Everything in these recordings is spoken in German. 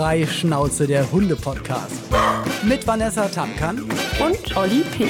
Freischnauze, der Hunde-Podcast. Mit Vanessa Tamkan und Olli P.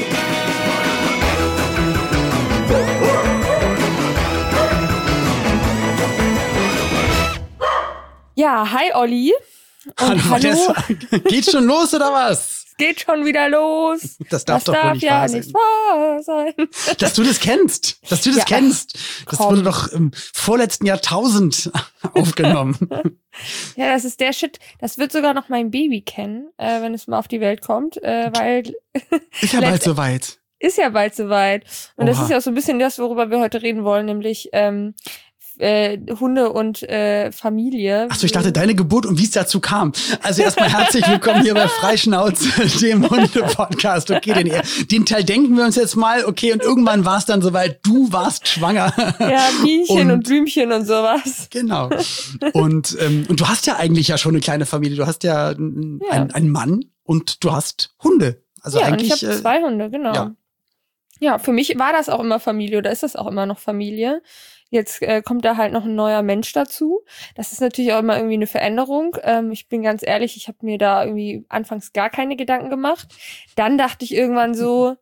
Ja, hi Olli. Und hallo. Geht's schon los oder was? Geht schon wieder los. Das darf doch wohl nicht wahr sein. Nicht wahr sein. Dass du das kennst. Das wurde doch im vorletzten Jahrtausend aufgenommen. Ja, das ist der Shit. Das wird sogar noch mein Baby kennen, wenn es mal auf die Welt kommt, weil... Ist ja bald soweit. Ist ja bald soweit. Und Oha. Das ist ja auch so ein bisschen das, worüber wir heute reden wollen, nämlich Hunde und Familie. Achso, ich dachte, deine Geburt und wie es dazu kam. Also erstmal herzlich willkommen hier bei Freischnauze, dem Hunde-Podcast. Okay, den Teil denken wir uns jetzt mal. Okay, und irgendwann war es dann soweit, du warst schwanger. Ja, Bienchen und Blümchen und sowas. Genau. Und du hast ja eigentlich ja schon eine kleine Familie. Du hast ja einen Mann und du hast Hunde. Also ja, eigentlich. Und ich habe 2 Hunde, genau. Ja, für mich war das auch immer Familie oder ist das auch immer noch Familie. Jetzt kommt da halt noch ein neuer Mensch dazu. Das ist natürlich auch immer irgendwie eine Veränderung. Ich bin ganz ehrlich, ich habe mir da irgendwie anfangs gar keine Gedanken gemacht. Dann dachte ich irgendwann so,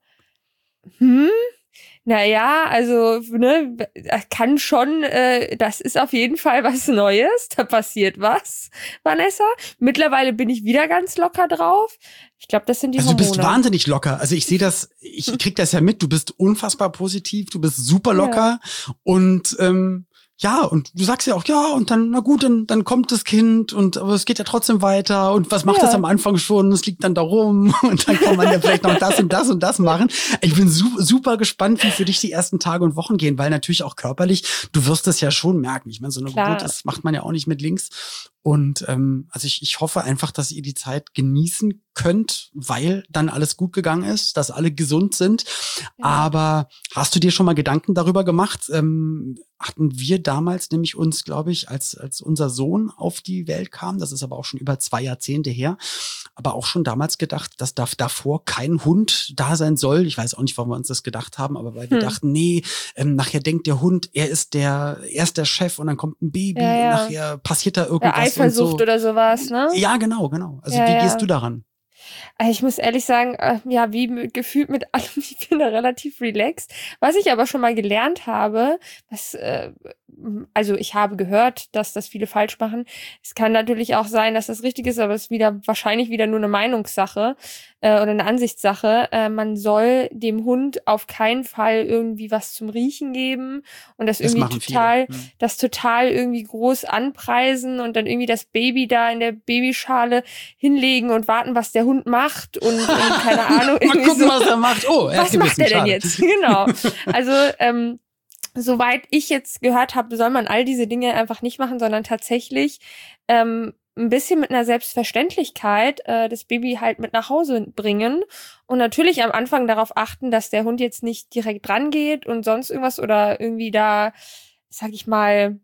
naja, also, ne, kann schon, das ist auf jeden Fall was Neues. Da passiert was, Vanessa. Mittlerweile bin ich wieder ganz locker drauf. Ich glaube, das sind die Hormone. Du bist wahnsinnig locker. Also ich sehe das, ich krieg das ja mit. Du bist unfassbar positiv, du bist super locker. Ja. Und und du sagst ja auch, ja, und dann, na gut, dann kommt das Kind aber es geht ja trotzdem weiter. Und was macht das am Anfang schon? Es liegt dann da rum und dann kann man ja vielleicht noch das und das und das machen. Ich bin super gespannt, wie für dich die ersten Tage und Wochen gehen, weil natürlich auch körperlich, du wirst es ja schon merken. Ich meine, so eine Geburt, das macht man ja auch nicht mit links. Und also ich hoffe einfach, dass ihr die Zeit genießen könnt, weil dann alles gut gegangen ist, dass alle gesund sind. Ja. Aber hast du dir schon mal Gedanken darüber gemacht? Hatten wir damals nämlich uns, glaube ich, als unser Sohn auf die Welt kam, das ist aber auch schon über 2 Jahrzehnte her, aber auch schon damals gedacht, dass davor kein Hund da sein soll. Ich weiß auch nicht, warum wir uns das gedacht haben, aber weil wir dachten, nee, nachher denkt der Hund, er ist der Chef und dann kommt ein Baby und nachher passiert da irgendwas. Ja, Eifersucht oder sowas, ne? Ja, genau. Also wie gehst du daran? Ich muss ehrlich sagen, wie gefühlt mit allem, ich bin da relativ relaxed. Was ich aber schon mal gelernt habe, also ich habe gehört, dass das viele falsch machen. Es kann natürlich auch sein, dass das richtig ist, aber es ist wahrscheinlich wieder nur eine Meinungssache oder eine Ansichtssache. Man soll dem Hund auf keinen Fall irgendwie was zum Riechen geben und das irgendwie total irgendwie groß anpreisen und dann irgendwie das Baby da in der Babyschale hinlegen und warten, was der Hund macht und keine Ahnung. Mal gucken, was er macht. Oh, was macht er denn jetzt? Genau. Also soweit ich jetzt gehört habe, soll man all diese Dinge einfach nicht machen, sondern tatsächlich ein bisschen mit einer Selbstverständlichkeit das Baby halt mit nach Hause bringen und natürlich am Anfang darauf achten, dass der Hund jetzt nicht direkt rangeht und sonst irgendwas oder irgendwie da, sag ich mal,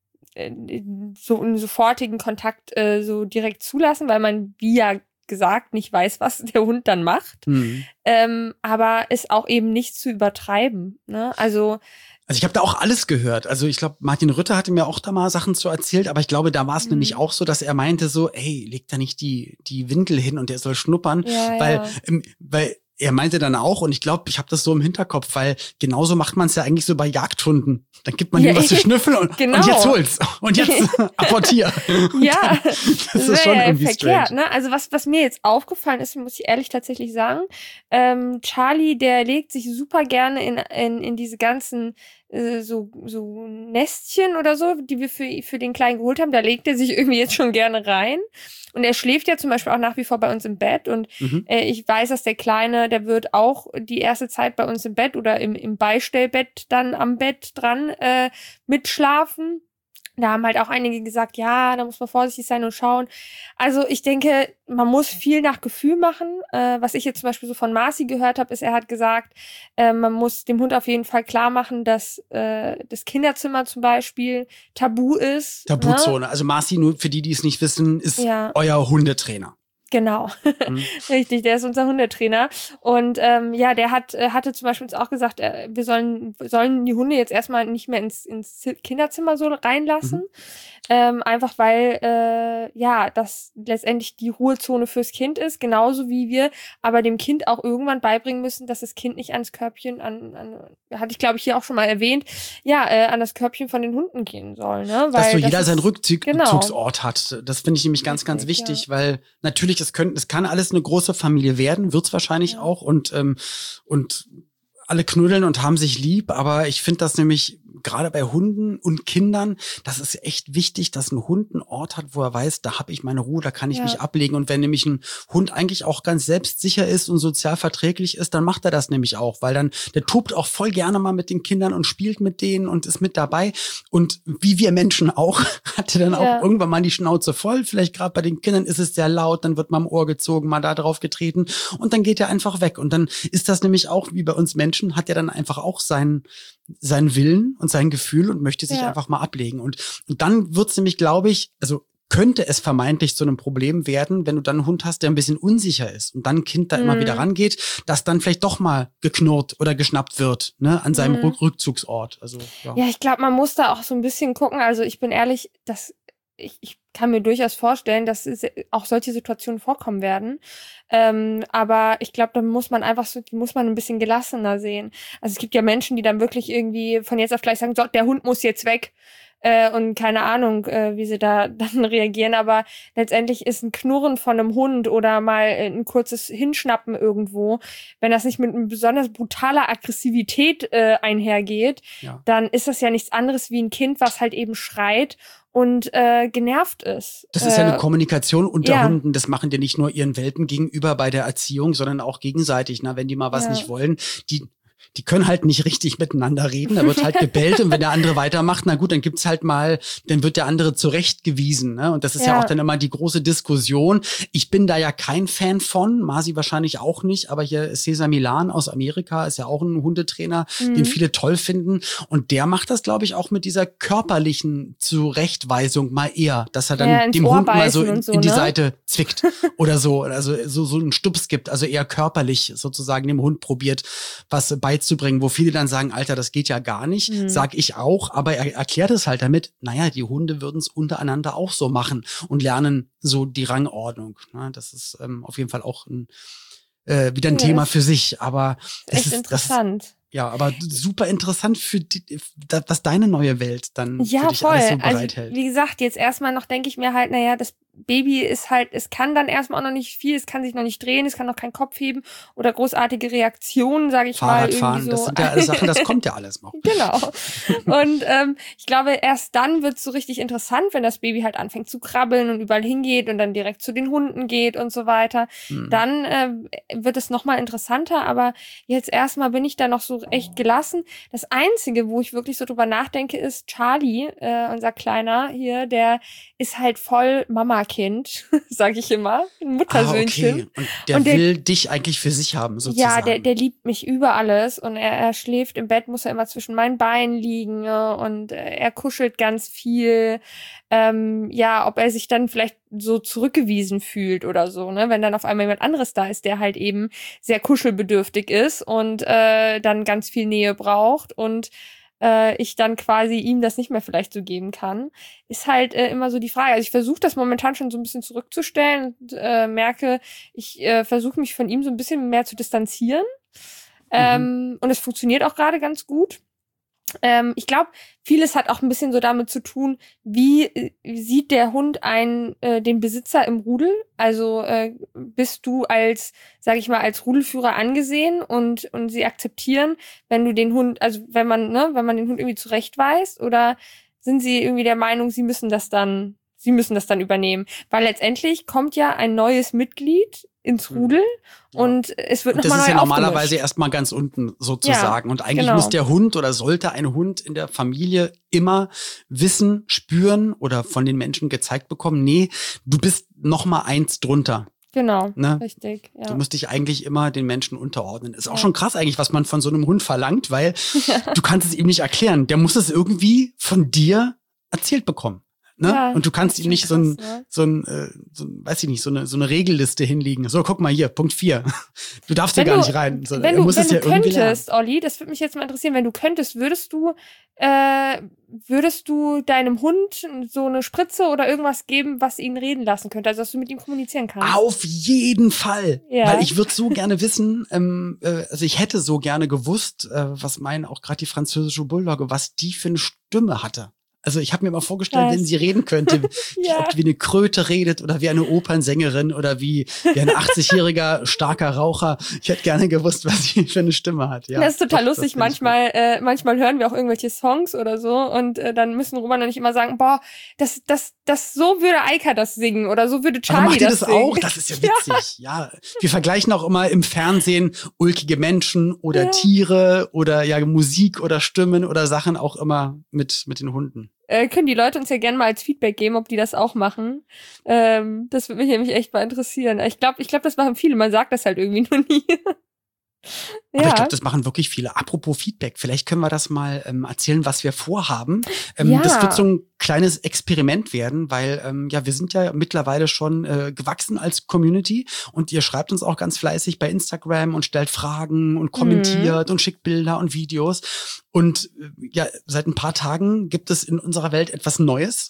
so einen sofortigen Kontakt so direkt zulassen, weil man, wie ja gesagt, nicht weiß, was der Hund dann macht. Aber es auch eben nicht zu übertreiben. Ne? Also ich habe da auch alles gehört. Also ich glaube, Martin Rütter hatte mir auch da mal Sachen zu erzählt, aber ich glaube, da war es nämlich auch so, dass er meinte so, hey, leg da nicht die Windel hin und der soll schnuppern, weil er meinte dann auch, und ich glaube, ich habe das so im Hinterkopf, weil genauso macht man es ja eigentlich so bei Jagdhunden. Dann gibt man ihm was zu schnüffeln und jetzt hol's. Und jetzt apportier. Ja, das ist schon irgendwie verkehrt, strange. Ne? Also was mir jetzt aufgefallen ist, muss ich ehrlich tatsächlich sagen, Charlie, der legt sich super gerne in diese ganzen so Nestchen oder so, die wir für den Kleinen geholt haben, da legt er sich irgendwie jetzt schon gerne rein. Und er schläft ja zum Beispiel auch nach wie vor bei uns im Bett. Und ich weiß, dass der Kleine, der wird auch die erste Zeit bei uns im Bett oder im Beistellbett dann am Bett dran mitschlafen. Da haben halt auch einige gesagt, ja, da muss man vorsichtig sein und schauen. Also ich denke, man muss viel nach Gefühl machen. Was ich jetzt zum Beispiel so von Marci gehört habe, ist, er hat gesagt, man muss dem Hund auf jeden Fall klar machen, dass das Kinderzimmer zum Beispiel tabu ist. Tabuzone. Ne? Also Marci, nur für die es nicht wissen, ist euer Hundetrainer. Genau, richtig, der ist unser Hundetrainer. Und der hatte zum Beispiel uns auch gesagt, wir sollen die Hunde jetzt erstmal nicht mehr ins Kinderzimmer so reinlassen. Einfach weil das letztendlich die Ruhezone fürs Kind ist, genauso wie wir aber dem Kind auch irgendwann beibringen müssen, dass das Kind nicht ans Körbchen, hatte ich glaube ich hier auch schon mal erwähnt, an das Körbchen von den Hunden gehen soll. Ne? Weil dass so jeder seinen Rückzugsort hat. Das finde ich nämlich ganz, ganz wichtig, weil natürlich es kann alles eine große Familie werden, wird's wahrscheinlich auch und alle knuddeln und haben sich lieb, aber ich finde das nämlich gerade bei Hunden und Kindern, das ist echt wichtig, dass ein Hund einen Ort hat, wo er weiß, da habe ich meine Ruhe, da kann ich mich ablegen. Und wenn nämlich ein Hund eigentlich auch ganz selbstsicher ist und sozial verträglich ist, dann macht er das nämlich auch, weil dann, der tobt auch voll gerne mal mit den Kindern und spielt mit denen und ist mit dabei. Und wie wir Menschen auch, hat er dann auch irgendwann mal die Schnauze voll. Vielleicht gerade bei den Kindern ist es sehr laut, dann wird mal am Ohr gezogen, mal da drauf getreten und dann geht er einfach weg. Und dann ist das nämlich auch, wie bei uns Menschen, hat er dann einfach auch seinen Willen und sein Gefühl und möchte sich einfach mal ablegen. Und dann wird's nämlich, glaube ich, also könnte es vermeintlich zu einem Problem werden, wenn du dann einen Hund hast, der ein bisschen unsicher ist und dann ein Kind da immer wieder rangeht, dass dann vielleicht doch mal geknurrt oder geschnappt wird, ne, an seinem Rückzugsort. Also, ja, ich glaube, man muss da auch so ein bisschen gucken. Also ich bin ehrlich, ich kann mir durchaus vorstellen, dass auch solche Situationen vorkommen werden. Aber ich glaube, da muss man einfach die muss man ein bisschen gelassener sehen. Also es gibt ja Menschen, die dann wirklich irgendwie von jetzt auf gleich sagen, so, der Hund muss jetzt weg. Und keine Ahnung, wie sie da dann reagieren. Aber letztendlich ist ein Knurren von einem Hund oder mal ein kurzes Hinschnappen irgendwo, wenn das nicht mit einer besonders brutaler Aggressivität einhergeht, dann ist das ja nichts anderes wie ein Kind, was halt eben schreit und genervt ist. Das ist ja eine Kommunikation unter Hunden. Das machen die nicht nur ihren Welpen gegenüber bei der Erziehung, sondern auch gegenseitig. Na, wenn die mal was nicht wollen, die können halt nicht richtig miteinander reden. Da wird halt gebellt und wenn der andere weitermacht, na gut, dann gibt's halt mal, dann wird der andere zurechtgewiesen. Ne? Und das ist ja auch dann immer die große Diskussion. Ich bin da ja kein Fan von, Masi wahrscheinlich auch nicht, aber hier ist Cesar Milan aus Amerika, ist ja auch ein Hundetrainer, den viele toll finden. Und der macht das, glaube ich, auch mit dieser körperlichen Zurechtweisung mal eher, dass er dann dem Hund mal so in die Seite zwickt oder so. Also so einen Stups gibt, also eher körperlich sozusagen dem Hund probiert, was beizubringen, wo viele dann sagen, Alter, das geht ja gar nicht, sag ich auch, aber er erklärt es halt damit, naja, die Hunde würden es untereinander auch so machen und lernen so die Rangordnung. Ne? Das ist auf jeden Fall auch wieder ein Thema für sich, aber das ist interessant. Aber super interessant für was deine neue Welt dann für dich alles so bereithält. Also, wie gesagt, jetzt erstmal noch denke ich mir halt, naja, das Baby ist halt, es kann dann erstmal auch noch nicht viel, es kann sich noch nicht drehen, es kann noch keinen Kopf heben oder großartige Reaktionen, sage ich mal. Fahrradfahren, das sind ja alles Sachen, das kommt ja alles noch. Genau. Und ich glaube, erst dann wird es so richtig interessant, wenn das Baby halt anfängt zu krabbeln und überall hingeht und dann direkt zu den Hunden geht und so weiter. Dann wird es nochmal interessanter, aber jetzt erstmal bin ich da noch so echt gelassen. Das Einzige, wo ich wirklich so drüber nachdenke, ist Charlie, unser Kleiner hier, der ist halt voll Mama-Kind, sage ich immer, ein Muttersöhnchen. Okay. Und der will dich eigentlich für sich haben, sozusagen. Ja, der liebt mich über alles und er schläft im Bett, muss er immer zwischen meinen Beinen liegen und er kuschelt ganz viel. Ob er sich dann vielleicht so zurückgewiesen fühlt oder so, ne, wenn dann auf einmal jemand anderes da ist, der halt eben sehr kuschelbedürftig ist und dann ganz viel Nähe braucht und ich dann quasi ihm das nicht mehr vielleicht so geben kann, ist halt immer so die Frage. Also ich versuche das momentan schon so ein bisschen zurückzustellen und merke, ich versuche mich von ihm so ein bisschen mehr zu distanzieren. Und es funktioniert auch gerade ganz gut. Ich glaube, vieles hat auch ein bisschen so damit zu tun, wie sieht der Hund den Besitzer im Rudel? Also bist du als, sag ich mal, als Rudelführer angesehen und sie akzeptieren, wenn du den Hund, also wenn man den Hund irgendwie zurechtweist, oder sind sie irgendwie der Meinung, sie müssen das dann übernehmen? Weil letztendlich kommt ja ein neues Mitglied ins Rudel und es wird nochmal neu aufgemischt. Das ist ja normalerweise erstmal ganz unten sozusagen. Und eigentlich muss der Hund oder sollte ein Hund in der Familie immer wissen, spüren oder von den Menschen gezeigt bekommen, nee, du bist nochmal eins drunter. Genau, ne? Richtig. Ja. Du musst dich eigentlich immer den Menschen unterordnen. Ist auch schon krass eigentlich, was man von so einem Hund verlangt, weil du kannst es ihm nicht erklären. Der muss es irgendwie von dir erzählt bekommen. Ne? Ja, und du kannst ihm nicht krass, weiß ich nicht, so eine Regelliste hinlegen. So, guck mal hier, Punkt 4. Du darfst hier Wenn gar du- nicht rein. So, Wenn er du, muss wenn es du ja irgendwie lernen. könntest, Olli, das würde mich jetzt mal interessieren, wenn du könntest, würdest du deinem Hund so eine Spritze oder irgendwas geben, was ihn reden lassen könnte, also dass du mit ihm kommunizieren kannst? Auf jeden Fall. Ja. Weil ich würde so gerne wissen, also ich hätte so gerne gewusst, was meinen auch gerade die französische Bulldogge, was die für eine Stimme hatte. Also ich habe mir mal vorgestellt, Was? wenn sie reden könnte, Ja. ob die wie eine Kröte redet oder wie eine Opernsängerin oder wie ein 80-jähriger starker Raucher. Ich hätte gerne gewusst, was sie für eine Stimme hat. Ja, Das ist total doch, lustig. das find ich gut. Manchmal hören wir auch irgendwelche Songs oder so und dann müssen Roman und ich immer sagen, boah, so würde Eika das singen oder so würde Aber Charlie macht ihr das singen. auch? Das ist ja witzig. Ja. Wir vergleichen auch immer im Fernsehen ulkige Menschen oder Tiere oder ja Musik oder Stimmen oder Sachen auch immer mit den Hunden. Können die Leute uns ja gerne mal als Feedback geben, ob die das auch machen. Das würde mich nämlich echt mal interessieren. Ich glaube, das machen viele. Man sagt das halt irgendwie nur nie. Aber ich glaube, das machen wirklich viele. Apropos Feedback, vielleicht können wir das mal erzählen, was wir vorhaben. Das wird so ein kleines Experiment werden, weil wir sind ja mittlerweile schon gewachsen als Community und ihr schreibt uns auch ganz fleißig bei Instagram und stellt Fragen und kommentiert und schickt Bilder und Videos. Und seit ein paar Tagen gibt es in unserer Welt etwas Neues,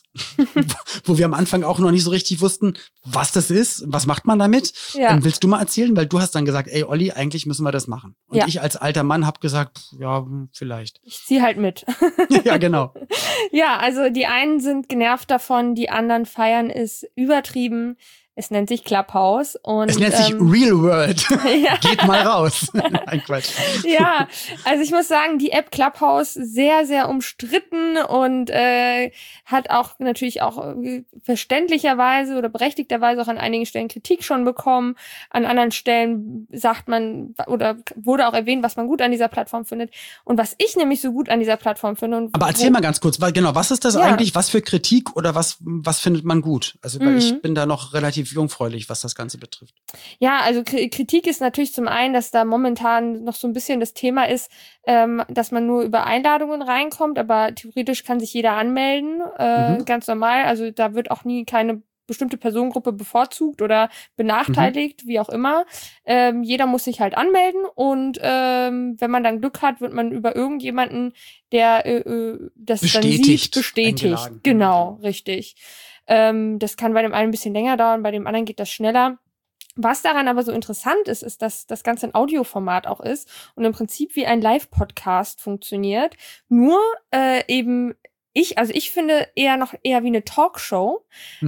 wo wir am Anfang auch noch nicht so richtig wussten, was das ist, was macht man damit. Ja. Willst du mal erzählen? Weil du hast dann gesagt, ey Olli, eigentlich müssen wir das machen. Und ich als alter Mann habe gesagt, ja, vielleicht. Ich zieh halt mit. Ja, genau. Ja, also die einen sind genervt davon, die anderen feiern es übertrieben. Es nennt sich Clubhouse. Und, es nennt sich Real World. Ja. Geht mal raus. Nein, Quatsch. Ja, also ich muss sagen, die App Clubhouse sehr, sehr umstritten und hat auch natürlich auch verständlicherweise oder berechtigterweise auch an einigen Stellen Kritik schon bekommen. An anderen Stellen sagt man oder wurde auch erwähnt, was man gut an dieser Plattform findet. Und was ich nämlich so gut an dieser Plattform finde. Und aber erzähl mal ganz kurz, was ist das eigentlich? Was für Kritik oder was findet man gut? Also weil ich bin da noch relativ jungfräulich, was das Ganze betrifft. Ja, also Kritik ist natürlich zum einen, dass da momentan noch so ein bisschen das Thema ist, dass man nur über Einladungen reinkommt, aber theoretisch kann sich jeder anmelden, ganz normal. Also da wird auch nie keine bestimmte Personengruppe bevorzugt oder benachteiligt, wie auch immer. Jeder muss sich halt anmelden und wenn man dann Glück hat, wird man über irgendjemanden, der das dann sieht, bestätigt. Eingeladen. Genau, richtig. Das kann bei dem einen ein bisschen länger dauern, bei dem anderen geht das schneller. Was daran aber so interessant ist, ist, dass das Ganze ein Audioformat auch ist und im Prinzip wie ein Live-Podcast funktioniert. Nur eben ich finde eher wie eine Talkshow.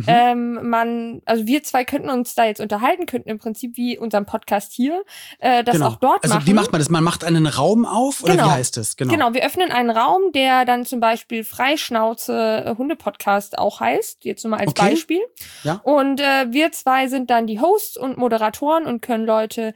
Also wir zwei könnten uns da jetzt unterhalten, könnten im Prinzip wie unseren Podcast hier das auch dort machen. Also wie macht man das? Man macht einen Raum auf oder wie heißt das? Genau, wir öffnen einen Raum, der dann zum Beispiel Freischnauze Hunde-Podcast auch heißt, jetzt nur mal als Beispiel. Ja. Und wir zwei sind dann die Hosts und Moderatoren und können Leute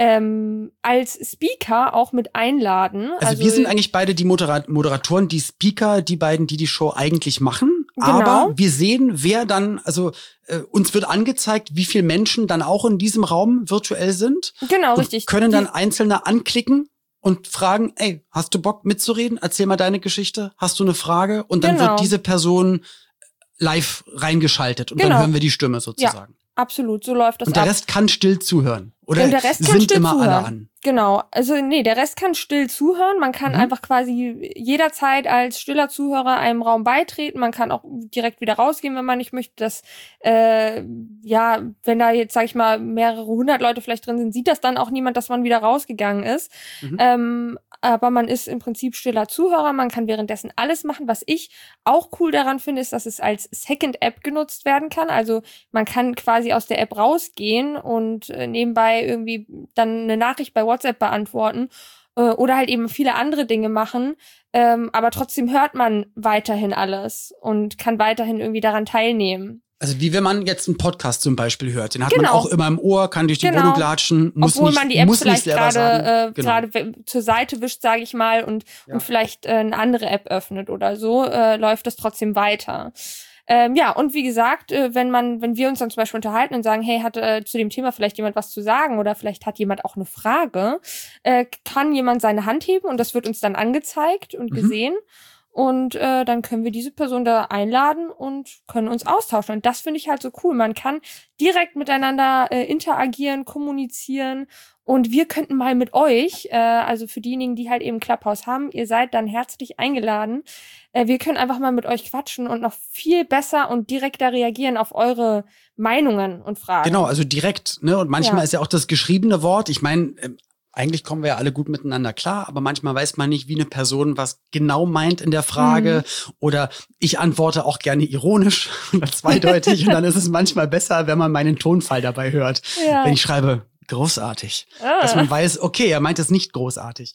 als Speaker auch mit einladen. Also wir sind eigentlich beide die Moderatoren, die Speaker, die beiden, die Show eigentlich machen. Genau. Aber wir sehen, wer dann, also uns wird angezeigt, wie viele Menschen dann auch in diesem Raum virtuell sind. Genau, richtig. Können dann Einzelne anklicken und fragen, ey, hast du Bock mitzureden? Erzähl mal deine Geschichte. Hast du eine Frage? Und dann wird diese Person live reingeschaltet und dann hören wir die Stimme sozusagen. Ja, absolut, so läuft das ab. Und der Rest kann still zuhören. Oder und der Rest kann sind still immer zuhören. alle an? Genau, also der Rest kann still zuhören. Man kann einfach quasi jederzeit als stiller Zuhörer einem Raum beitreten. Man kann auch direkt wieder rausgehen, wenn man nicht möchte. Dass, wenn da jetzt, sag ich mal, mehrere 100 Leute vielleicht drin sind, sieht das dann auch niemand, dass man wieder rausgegangen ist. Aber man ist im Prinzip stiller Zuhörer. Man kann währenddessen alles machen. Was ich auch cool daran finde, ist, dass es als Second-App genutzt werden kann. Also man kann quasi aus der App rausgehen und nebenbei irgendwie dann eine Nachricht bei WhatsApp beantworten oder halt eben viele andere Dinge machen, aber trotzdem hört man weiterhin alles und kann weiterhin irgendwie daran teilnehmen. Also wie wenn man jetzt einen Podcast zum Beispiel hört, den hat man auch immer im Ohr, kann durch die Wohnung latschen, obwohl man die App vielleicht gerade zur Seite wischt, sage ich mal, und vielleicht eine andere App öffnet oder so, läuft das trotzdem weiter. Und wie gesagt, wenn wir uns dann zum Beispiel unterhalten und sagen, hey, hat zu dem Thema vielleicht jemand was zu sagen oder vielleicht hat jemand auch eine Frage, kann jemand seine Hand heben und das wird uns dann angezeigt und gesehen. und dann können wir diese Person da einladen und können uns austauschen. Und das finde ich halt so cool. Man kann direkt miteinander interagieren, kommunizieren. Und wir könnten mal mit euch, also für diejenigen, die halt eben Clubhouse haben, ihr seid dann herzlich eingeladen. Wir können einfach mal mit euch quatschen und noch viel besser und direkter reagieren auf eure Meinungen und Fragen. Genau, also direkt, ne? Und manchmal ist ja auch das geschriebene Wort, ich meine, eigentlich kommen wir ja alle gut miteinander klar, aber manchmal weiß man nicht, wie eine Person was genau meint in der Frage. Oder ich antworte auch gerne ironisch oder zweideutig. Und dann ist es manchmal besser, wenn man meinen Tonfall dabei hört. Ja. Wenn ich schreibe, großartig. Dass man weiß, okay, er meint es nicht großartig.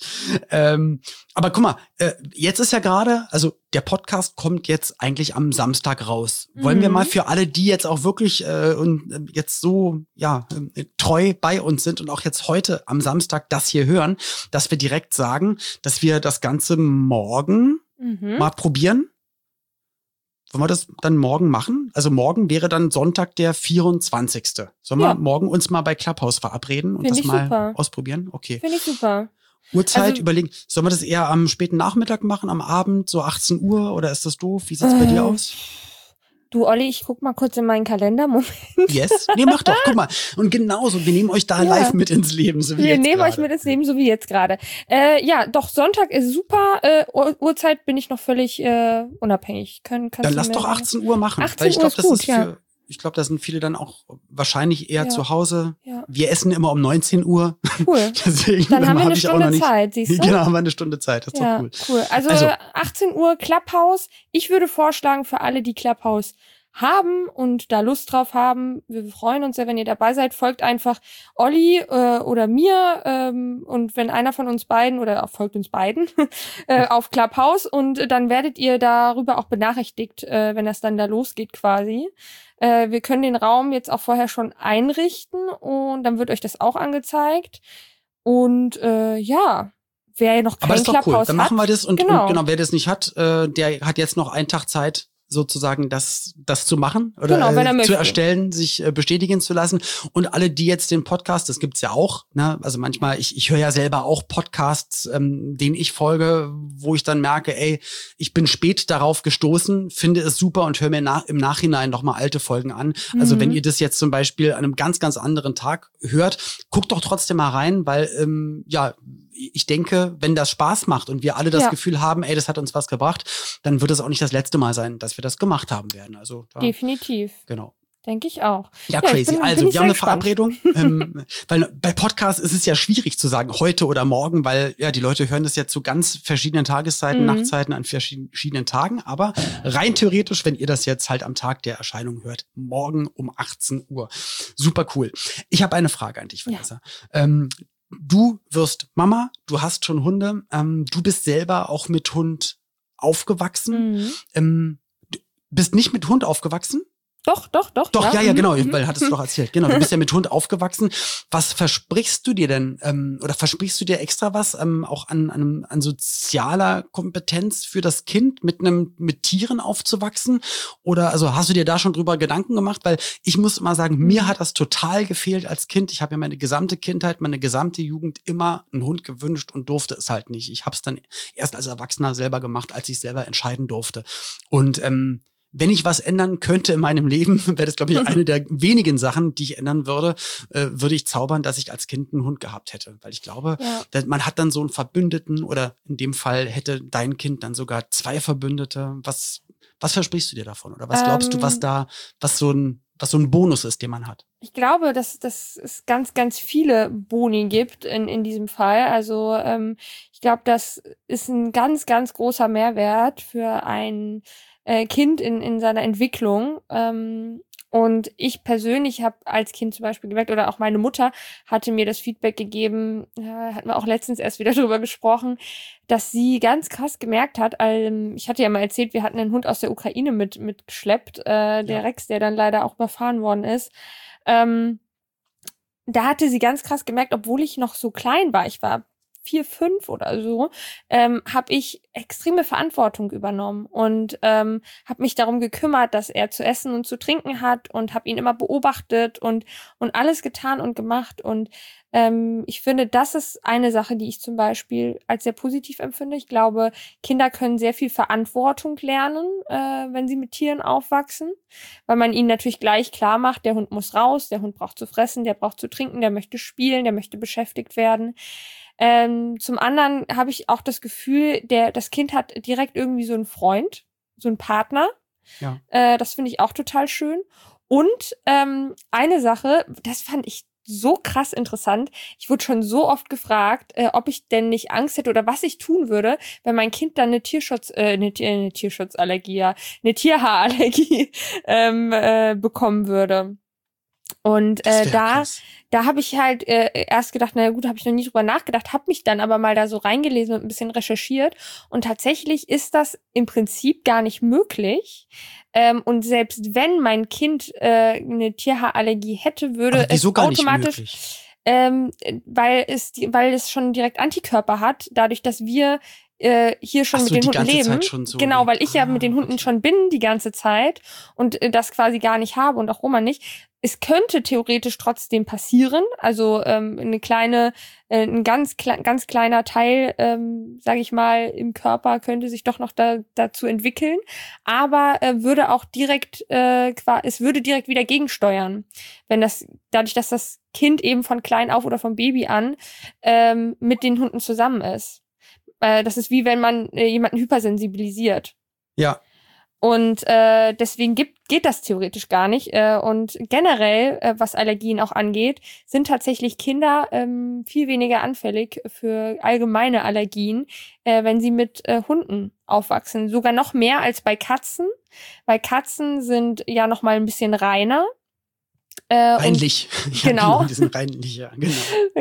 Aber guck mal, jetzt ist ja gerade, also der Podcast kommt jetzt eigentlich am Samstag raus. Wollen wir mal für alle, die jetzt auch wirklich und jetzt so treu bei uns sind und auch jetzt heute am Samstag das hier hören, dass wir direkt sagen, dass wir das Ganze morgen mal probieren? Wollen wir das dann morgen machen? Also morgen wäre dann Sonntag der 24. Sollen wir morgen uns mal bei Clubhouse verabreden und das mal ausprobieren? Okay. Finde ich super. Uhrzeit überlegen. Sollen wir das eher am späten Nachmittag machen, am Abend, so 18 Uhr? Oder ist das doof? Wie sieht's bei dir aus? Du, Olli, ich guck mal kurz in meinen Kalender. Moment. Yes? Nee, mach doch. Guck mal. Und genauso, wir nehmen euch da live mit ins Leben, so wie wir jetzt nehmen euch mit ins Leben, so wie jetzt gerade. Ja, doch, Sonntag ist super. Uhrzeit bin ich noch völlig unabhängig. Dann lass doch 18 Uhr machen. 18 Uhr ist gut, ja. Ich glaube, da sind viele dann auch wahrscheinlich eher zu Hause. Ja. Wir essen immer um 19 Uhr. Cool. Deswegen, dann haben wir eine Stunde Zeit, siehst du? Genau, haben wir eine Stunde Zeit. Das ist doch cool. Also 18 Uhr Clubhouse. Ich würde vorschlagen, für alle, die Clubhouse haben und da Lust drauf haben, wir freuen uns sehr, wenn ihr dabei seid, folgt einfach Olli oder mir und wenn einer von uns beiden oder folgt uns beiden auf Clubhouse und dann werdet ihr darüber auch benachrichtigt, wenn das dann da losgeht quasi. Wir können den Raum jetzt auch vorher schon einrichten und dann wird euch das auch angezeigt und wer noch kein Clubhouse hat. Dann machen wir das und genau, wer das nicht hat, der hat jetzt noch einen Tag Zeit, sozusagen das zu machen oder wenn er möchte, zu erstellen, sich bestätigen zu lassen. Und alle, die jetzt den Podcast, das gibt's ja auch, ne? Also manchmal, ich höre ja selber auch Podcasts, denen ich folge, wo ich dann merke, ey, ich bin spät darauf gestoßen, finde es super und höre mir im Nachhinein nochmal alte Folgen an. Also wenn ihr das jetzt zum Beispiel an einem ganz, ganz anderen Tag hört, guckt doch trotzdem mal rein, weil ich denke, wenn das Spaß macht und wir alle das Gefühl haben, ey, das hat uns was gebracht, dann wird es auch nicht das letzte Mal sein, dass wir das gemacht haben werden. Also definitiv. Genau. Denke ich auch. Ja, crazy. Also, wir haben eine Verabredung. Weil bei Podcasts ist es ja schwierig zu sagen, heute oder morgen, weil ja die Leute hören das ja zu ganz verschiedenen Tageszeiten, Nachtzeiten an verschiedenen Tagen. Aber rein theoretisch, wenn ihr das jetzt halt am Tag der Erscheinung hört, morgen um 18 Uhr. Super cool. Ich habe eine Frage an dich, Vanessa. Ja. Du wirst Mama, du hast schon Hunde, du bist selber auch mit Hund aufgewachsen. Du bist nicht mit Hund aufgewachsen? Doch. Doch, ja, genau, weil hattest du doch erzählt. Genau, du bist ja mit Hund aufgewachsen. Was versprichst du dir denn, oder versprichst du dir extra was, auch an sozialer Kompetenz für das Kind, mit Tieren aufzuwachsen? Oder, also hast du dir da schon drüber Gedanken gemacht? Weil ich muss immer sagen, mir hat das total gefehlt als Kind. Ich habe mir meine gesamte Kindheit, meine gesamte Jugend immer einen Hund gewünscht und durfte es halt nicht. Ich habe es dann erst als Erwachsener selber gemacht, als ich selber entscheiden durfte. Und, wenn ich was ändern könnte in meinem Leben, wäre das, glaube ich, eine der wenigen Sachen, die ich ändern würde, würde ich zaubern, dass ich als Kind einen Hund gehabt hätte. Weil ich glaube, man hat dann so einen Verbündeten oder in dem Fall hätte dein Kind dann sogar 2 Verbündete. Was versprichst du dir davon? Oder was glaubst du, was so ein Bonus ist, den man hat? Ich glaube, dass es ganz, ganz viele Boni gibt in diesem Fall. Also ich glaube, das ist ein ganz, ganz großer Mehrwert für ein Kind in seiner Entwicklung. Und ich persönlich habe als Kind zum Beispiel gemerkt, oder auch meine Mutter hatte mir das Feedback gegeben, hatten wir auch letztens erst wieder drüber gesprochen, dass sie ganz krass gemerkt hat, ich hatte ja mal erzählt, wir hatten einen Hund aus der Ukraine mitgeschleppt, der Rex, der dann leider auch überfahren worden ist. Da hatte sie ganz krass gemerkt, obwohl ich noch so klein war, ich war 4, 5 oder so, habe ich extreme Verantwortung übernommen und habe mich darum gekümmert, dass er zu essen und zu trinken hat und habe ihn immer beobachtet und alles getan und gemacht. Und ich finde, das ist eine Sache, die ich zum Beispiel als sehr positiv empfinde. Ich glaube, Kinder können sehr viel Verantwortung lernen, wenn sie mit Tieren aufwachsen, weil man ihnen natürlich gleich klar macht, der Hund muss raus, der Hund braucht zu fressen, der braucht zu trinken, der möchte spielen, der möchte beschäftigt werden. Zum anderen habe ich auch das Gefühl, das Kind hat direkt irgendwie so einen Freund, so einen Partner. Ja. Das finde ich auch total schön. Und eine Sache, das fand ich so krass interessant. Ich wurde schon so oft gefragt, ob ich denn nicht Angst hätte oder was ich tun würde, wenn mein Kind dann eine Tierschutzallergie, ja, eine Tierhaarallergie bekommen würde. Und da habe ich halt erst gedacht, na gut, habe ich noch nie drüber nachgedacht, habe mich dann aber mal da so reingelesen und ein bisschen recherchiert. Und tatsächlich ist das im Prinzip gar nicht möglich. Und selbst wenn mein Kind eine Tierhaarallergie hätte, würde es automatisch, weil es schon direkt Antikörper hat, dadurch, dass wir hier schon mit den Hunden leben. So genau, weil ich ja mit den Hunden schon bin die ganze Zeit und das quasi gar nicht habe und auch Roman nicht. Es könnte theoretisch trotzdem passieren, also ein ganz kleiner Teil, sage ich mal, im Körper könnte sich doch noch dazu entwickeln, aber würde auch direkt, es würde direkt wieder gegensteuern, dadurch, dass das Kind eben von klein auf oder vom Baby an mit den Hunden zusammen ist. Das ist wie wenn man jemanden hypersensibilisiert. Ja. Und deswegen geht das theoretisch gar nicht. Und generell, was Allergien auch angeht, sind tatsächlich Kinder viel weniger anfällig für allgemeine Allergien, wenn sie mit Hunden aufwachsen. Sogar noch mehr als bei Katzen. Weil Katzen sind ja noch mal ein bisschen reiner. Reinlich. Genau. Die sind reinlich, ja, genau.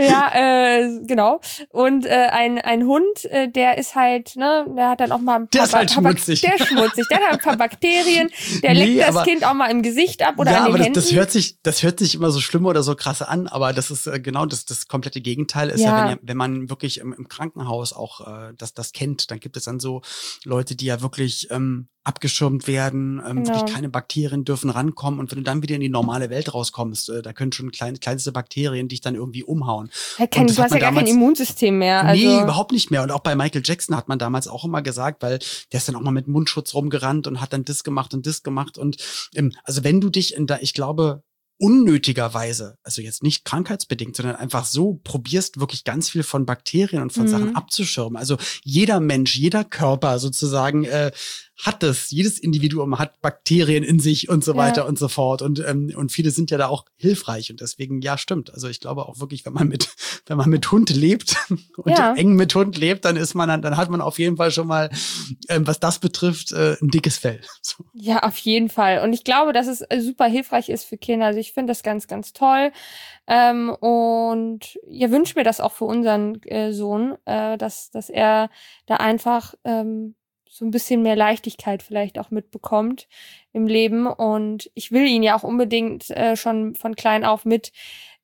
Ja, genau. Und ein Hund, der ist halt, ne, der hat dann auch mal ein paar... Der ist halt schmutzig. Der ist schmutzig. Der hat ein paar Bakterien. Der leckt das Kind auch mal im Gesicht ab oder an den Händen. Das hört sich immer so schlimm oder so krass an, aber das ist genau das komplette Gegenteil. Ist ja wenn man wirklich im Krankenhaus auch das kennt, dann gibt es dann so Leute, die ja wirklich abgeschirmt werden, wirklich keine Bakterien dürfen rankommen. Und wenn du dann wieder in die normale Welt rauskommst, da können schon kleinste Bakterien dich dann irgendwie umhauen. Du hast ja gar kein Immunsystem mehr. Also nee, überhaupt nicht mehr. Und auch bei Michael Jackson hat man damals auch immer gesagt, weil der ist dann auch mal mit Mundschutz rumgerannt und hat dann das gemacht und das gemacht. Und also wenn du dich ich glaube, unnötigerweise, also jetzt nicht krankheitsbedingt, sondern einfach so probierst, wirklich ganz viel von Bakterien und von Sachen abzuschirmen. Also jeder Mensch, jeder Körper sozusagen hat das. Jedes Individuum hat Bakterien in sich und so weiter und so fort. Und viele sind ja da auch hilfreich. Und deswegen, ja, stimmt. Also ich glaube auch wirklich, wenn man mit Hund lebt und eng mit Hund lebt, dann hat man auf jeden Fall schon mal, was das betrifft, ein dickes Fell. So. Ja, auf jeden Fall. Und ich glaube, dass es super hilfreich ist für Kinder. Also ich finde das ganz, ganz toll. Und ja, wünsche mir das auch für unseren Sohn, dass er da einfach so ein bisschen mehr Leichtigkeit vielleicht auch mitbekommt im Leben. Und ich will ihn ja auch unbedingt schon von klein auf mit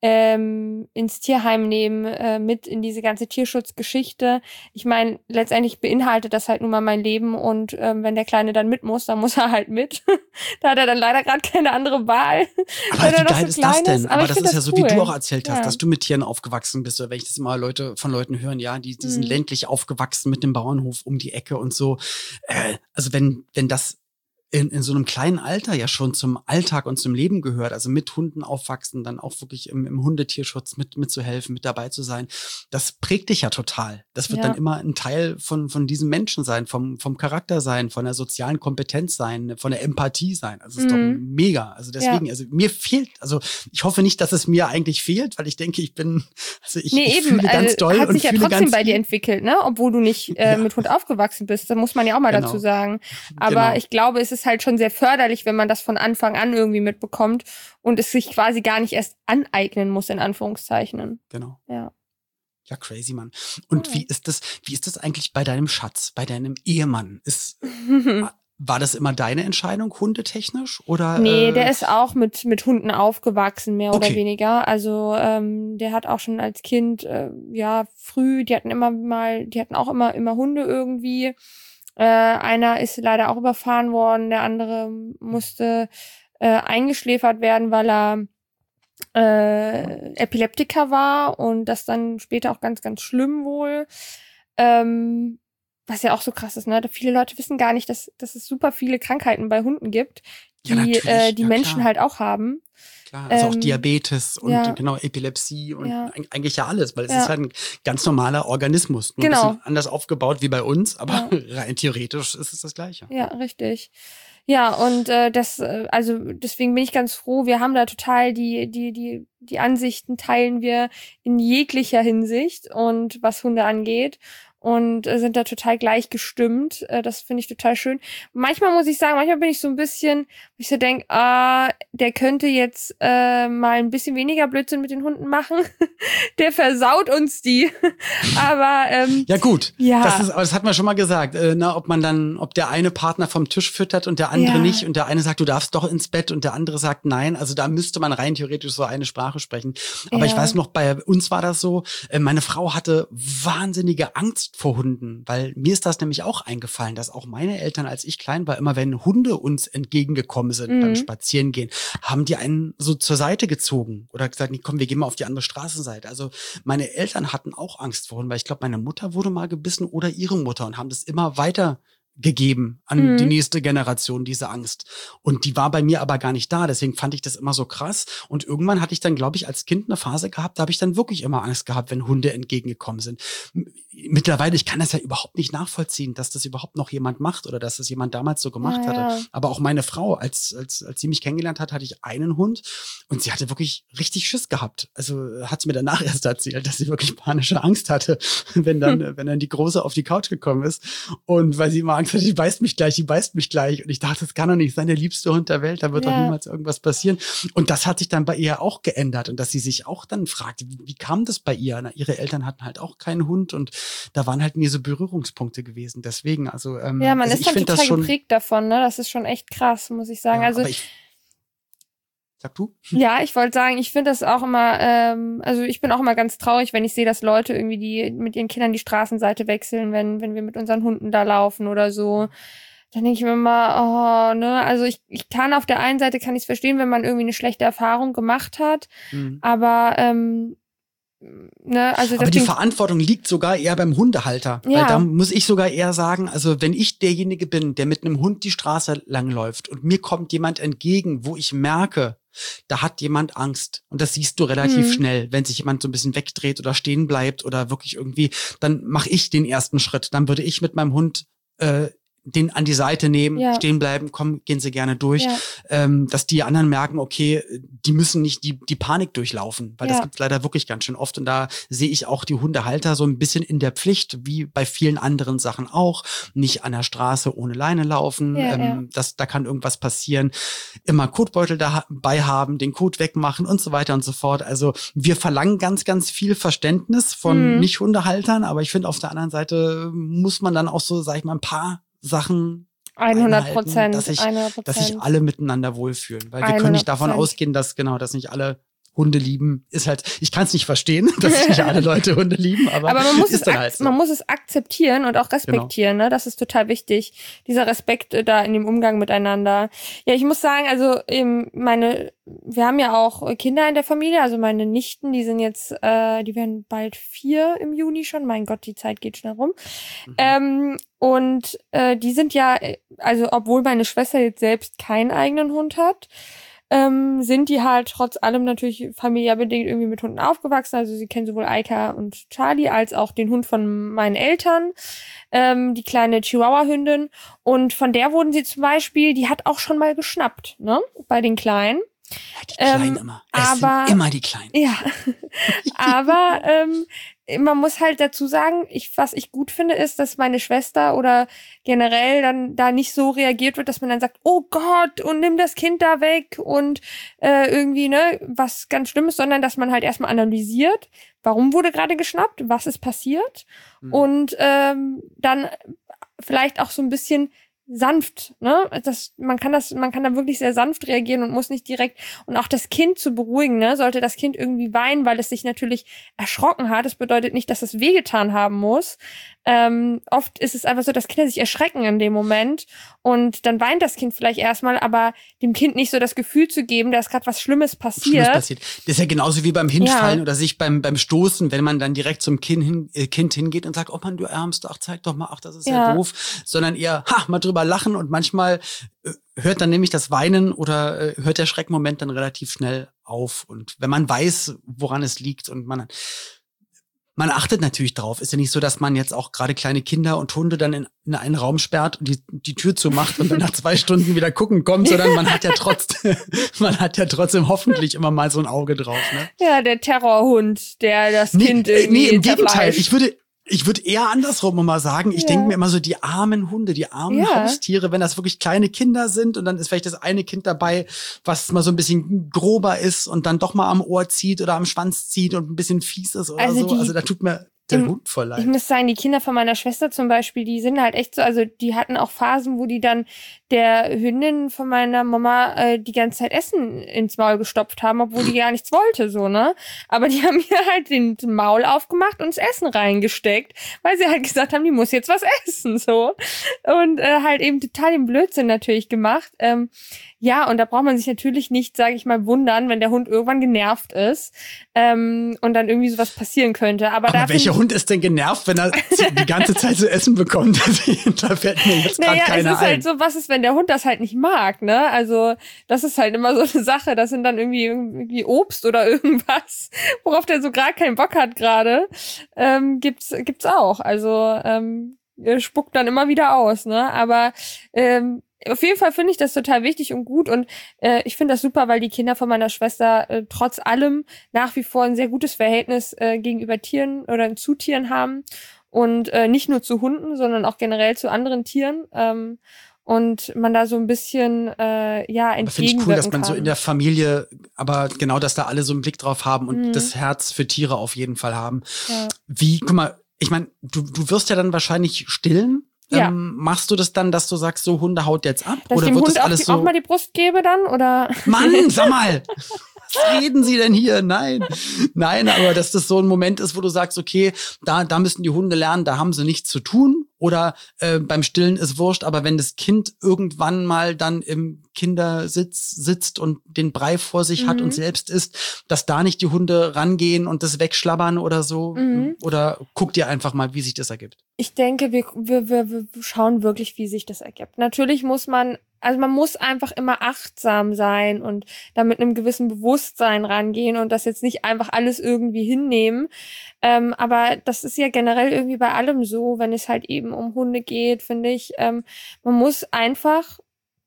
ins Tierheim nehmen, mit in diese ganze Tierschutzgeschichte. Ich meine, letztendlich beinhaltet das halt nun mal mein Leben und wenn der Kleine dann mit muss, dann muss er halt mit. Da hat er dann leider gerade keine andere Wahl. Aber wie geil ist das denn? Aber das ist ja so, wie du auch erzählt hast, Ja. dass du mit Tieren aufgewachsen bist. Oder wenn ich das mal von Leuten hören, ja, die sind ländlich aufgewachsen mit dem Bauernhof um die Ecke und so. Also wenn das in so einem kleinen Alter ja schon zum Alltag und zum Leben gehört, also mit Hunden aufwachsen, dann auch wirklich im Hundetierschutz mitzuhelfen, mit dabei zu sein, das prägt dich ja total. Das wird dann immer ein Teil von diesem Menschen sein, vom Charakter sein, von der sozialen Kompetenz sein, von der Empathie sein. Also es ist doch mega. Also deswegen, also mir fehlt, also ich hoffe nicht, dass es mir eigentlich fehlt, weil ich denke, ich fühle ganz doll hat und sich ja fühle trotzdem ganz bei dir viel. entwickelt, ne? Obwohl du nicht mit Hund aufgewachsen bist. Das muss man ja auch mal dazu sagen. Aber ich glaube, es ist halt schon sehr förderlich, wenn man das von Anfang an irgendwie mitbekommt und es sich quasi gar nicht erst aneignen muss, in Anführungszeichen. Genau. Ja. Ja, crazy, Mann. Und wie ist das eigentlich bei deinem Schatz, bei deinem Ehemann? war das immer deine Entscheidung, hundetechnisch? Oder, Nee, der ist auch mit Hunden aufgewachsen, mehr oder Okay. weniger. Also der hat auch schon als Kind, früh, die hatten auch immer Hunde irgendwie. Einer ist leider auch überfahren worden, der andere musste eingeschläfert werden, weil er Epileptiker war und das dann später auch ganz, ganz schlimm wohl. Was ja auch so krass ist, ne? Viele Leute wissen gar nicht, dass es super viele Krankheiten bei Hunden gibt, Ja, die natürlich. die Ja, Menschen klar. halt auch haben. Klar, also auch Diabetes und ja. genau Epilepsie und Ja. eigentlich ja alles, weil es Ja. ist halt ein ganz normaler Organismus. Nur ein Genau. bisschen anders aufgebaut wie bei uns, aber rein theoretisch ist es das Gleiche. Ja, richtig. Ja, und deswegen bin ich ganz froh. Wir haben da total die Ansichten teilen wir in jeglicher Hinsicht und was Hunde angeht und sind da total gleich gestimmt. Das finde ich total schön. Manchmal muss ich sagen, manchmal bin ich so ein bisschen, wo ich so denke, der könnte jetzt mal ein bisschen weniger Blödsinn mit den Hunden machen. Der versaut uns die. Aber Ja gut, ja. das hat man schon mal gesagt, ob der eine Partner vom Tisch füttert und der andere nicht und der eine sagt, du darfst doch ins Bett und der andere sagt nein. Also da müsste man rein theoretisch so eine Sprache sprechen. Aber ich weiß noch, bei uns war das so, meine Frau hatte wahnsinnige Angst vor Hunden, weil mir ist das nämlich auch eingefallen, dass auch meine Eltern, als ich klein war, immer wenn Hunde uns entgegengekommen sind beim Spazierengehen, haben die einen so zur Seite gezogen oder gesagt, nee, komm, wir gehen mal auf die andere Straßenseite. Also meine Eltern hatten auch Angst vor Hunden, weil ich glaube, meine Mutter wurde mal gebissen oder ihre Mutter und haben das immer weiter gegeben an die nächste Generation, diese Angst. Und die war bei mir aber gar nicht da. Deswegen fand ich das immer so krass. Und irgendwann hatte ich dann, glaube ich, als Kind eine Phase gehabt, da habe ich dann wirklich immer Angst gehabt, wenn Hunde entgegengekommen sind. Mittlerweile, ich kann das ja überhaupt nicht nachvollziehen, dass das überhaupt noch jemand macht oder dass das jemand damals so gemacht hatte. Aber auch meine Frau, als sie mich kennengelernt hat, hatte ich einen Hund und sie hatte wirklich richtig Schiss gehabt. Also hat sie mir danach erst erzählt, dass sie wirklich panische Angst hatte, wenn dann die Große auf die Couch gekommen ist. Und weil sie immer Angst hatte, die beißt mich gleich. Und ich dachte, das kann doch nicht sein, der liebste Hund der Welt, da wird doch niemals irgendwas passieren. Und das hat sich dann bei ihr auch geändert und dass sie sich auch dann fragte, wie kam das bei ihr? Na, ihre Eltern hatten halt auch keinen Hund und da waren halt nie so Berührungspunkte gewesen. Deswegen, man also ist dann total geprägt davon, ne? Das ist schon echt krass, muss ich sagen. Ja, sag du? Ja, ich wollte sagen, ich finde das auch immer, ich bin auch immer ganz traurig, wenn ich sehe, dass Leute irgendwie die mit ihren Kindern die Straßenseite wechseln, wenn wir mit unseren Hunden da laufen oder so. Dann denke ich mir immer, also ich kann auf der einen Seite kann ich es verstehen, wenn man irgendwie eine schlechte Erfahrung gemacht hat, aber aber die Verantwortung liegt sogar eher beim Hundehalter. Ja. Weil da muss ich sogar eher sagen, also wenn ich derjenige bin, der mit einem Hund die Straße langläuft und mir kommt jemand entgegen, wo ich merke, da hat jemand Angst. Und das siehst du relativ schnell, wenn sich jemand so ein bisschen wegdreht oder stehen bleibt oder wirklich irgendwie, dann mache ich den ersten Schritt. Dann würde ich mit meinem Hund den an die Seite nehmen, stehen bleiben, komm, gehen Sie gerne durch, dass die anderen merken, okay, die müssen nicht die Panik durchlaufen, weil das gibt's leider wirklich ganz schön oft und da sehe ich auch die Hundehalter so ein bisschen in der Pflicht, wie bei vielen anderen Sachen auch, nicht an der Straße ohne Leine laufen, da kann irgendwas passieren, immer Kotbeutel dabei haben, den Kot wegmachen und so weiter und so fort. Also wir verlangen ganz, ganz viel Verständnis von Nicht-Hundehaltern, aber ich finde auf der anderen Seite muss man dann auch so, sag ich mal, ein paar Sachen 100%, dass sich alle miteinander wohlfühlen. Weil wir können nicht davon ausgehen, dass nicht alle Hunde lieben. Ist halt, ich kann es nicht verstehen, dass nicht alle Leute Hunde lieben, aber man muss ist dann halt so. Man muss es akzeptieren und auch respektieren, ne? Das ist total wichtig. Dieser Respekt da in dem Umgang miteinander. Ja, ich muss sagen, also wir haben ja auch Kinder in der Familie, also meine Nichten, die sind jetzt, die werden bald 4 im Juni schon. Mein Gott, die Zeit geht schnell rum. Und die sind ja, also obwohl meine Schwester jetzt selbst keinen eigenen Hund hat, sind die halt trotz allem natürlich familiär bedingt irgendwie mit Hunden aufgewachsen. Also sie kennen sowohl Eika und Charlie als auch den Hund von meinen Eltern, die kleine Chihuahua-Hündin. Und von der wurden sie zum Beispiel, die hat auch schon mal geschnappt, ne, bei den Kleinen. Ja, die Kleinen immer. Es sind immer die Kleinen. Ja, aber man muss halt dazu sagen, was ich gut finde, ist, dass meine Schwester oder generell dann da nicht so reagiert wird, dass man dann sagt, oh Gott, und nimm das Kind da weg und irgendwie, ne, was ganz Schlimmes, sondern dass man halt erstmal analysiert, warum wurde gerade geschnappt, was ist passiert und dann vielleicht auch so ein bisschen sanft, ne? Man kann da wirklich sehr sanft reagieren und muss nicht direkt, und auch das Kind zu beruhigen, ne? Sollte das Kind irgendwie weinen, weil es sich natürlich erschrocken hat, das bedeutet nicht, dass es wehgetan haben muss. Oft ist es einfach so, dass Kinder sich erschrecken in dem Moment und dann weint das Kind vielleicht erstmal, aber dem Kind nicht so das Gefühl zu geben, dass gerade was Schlimmes passiert. Das ist ja genauso wie beim Hinfallen oder sich beim Stoßen, wenn man dann direkt zum Kind hingeht und sagt, oh Mann, du Ärmste, ach, zeig doch mal, ach, das ist ja doof, sondern eher, mal drüber lachen, und manchmal hört dann nämlich das Weinen oder hört der Schreckmoment dann relativ schnell auf. Und wenn man weiß, woran es liegt und man achtet natürlich drauf. Ist ja nicht so, dass man jetzt auch gerade kleine Kinder und Hunde dann in einen Raum sperrt und die Tür zumacht und dann nach 2 Stunden wieder gucken kommt, sondern man hat ja trotzdem hoffentlich immer mal so ein Auge drauf. Ne? Ja, der Terrorhund, der das Kind irgendwie im Gegenteil. Ich würde eher andersrum immer sagen, ich denke mir immer so, die armen Hunde, die armen Haustiere, wenn das wirklich kleine Kinder sind und dann ist vielleicht das eine Kind dabei, was mal so ein bisschen grober ist und dann doch mal am Ohr zieht oder am Schwanz zieht und ein bisschen fies ist oder so. Also da tut mir der Hund voll leid. Ich muss sagen, die Kinder von meiner Schwester zum Beispiel, die sind halt echt so, also die hatten auch Phasen, wo die dann der Hündin von meiner Mama die ganze Zeit Essen ins Maul gestopft haben, obwohl die gar nichts wollte, so, ne? Aber die haben ihr halt den Maul aufgemacht und das Essen reingesteckt, weil sie halt gesagt haben, die muss jetzt was essen, so. Und halt eben total den Blödsinn natürlich gemacht. Ja, und da braucht man sich natürlich nicht, sage ich mal, wundern, wenn der Hund irgendwann genervt ist und dann irgendwie sowas passieren könnte. Aber welcher Hund ist denn genervt, wenn er die ganze Zeit zu essen bekommt? Da fällt mir jetzt gerade keiner ein. Es ist halt so, was ist, wenn der Hund das halt nicht mag, ne? Also das ist halt immer so eine Sache. Das sind dann irgendwie Obst oder irgendwas, worauf der so gerade keinen Bock hat gerade. Gibt's auch. Also spuckt dann immer wieder aus, ne? Aber auf jeden Fall finde ich das total wichtig und gut und ich finde das super, weil die Kinder von meiner Schwester trotz allem nach wie vor ein sehr gutes Verhältnis gegenüber Tieren oder zu Tieren haben und nicht nur zu Hunden, sondern auch generell zu anderen Tieren und man da so ein bisschen entgegenwirken finde ich cool, dass man kann. so in der Familie, aber genau, dass da alle so einen Blick drauf haben und das Herz für Tiere auf jeden Fall haben. Ja. Guck mal, ich meine, du wirst ja dann wahrscheinlich stillen. Ja. Machst du das dann, dass du sagst, so Hunde haut jetzt ab? Dass oder ich dem wird Hund das alles so auch mal die Brust gebe dann? Oder? Mann, sag mal! Was reden Sie denn hier? Nein, aber dass das so ein Moment ist, wo du sagst, okay, da müssen die Hunde lernen, da haben sie nichts zu tun. Oder beim Stillen ist wurscht, aber wenn das Kind irgendwann mal dann im Kindersitz sitzt und den Brei vor sich hat und selbst isst, dass da nicht die Hunde rangehen und das wegschlabbern oder so? Oder guckt ihr einfach mal, wie sich das ergibt? Ich denke, wir schauen wirklich, wie sich das ergibt. Natürlich muss man muss einfach immer achtsam sein und da mit einem gewissen Bewusstsein rangehen und das jetzt nicht einfach alles irgendwie hinnehmen. Aber das ist ja generell irgendwie bei allem so, wenn es halt eben um Hunde geht, finde ich. Man muss einfach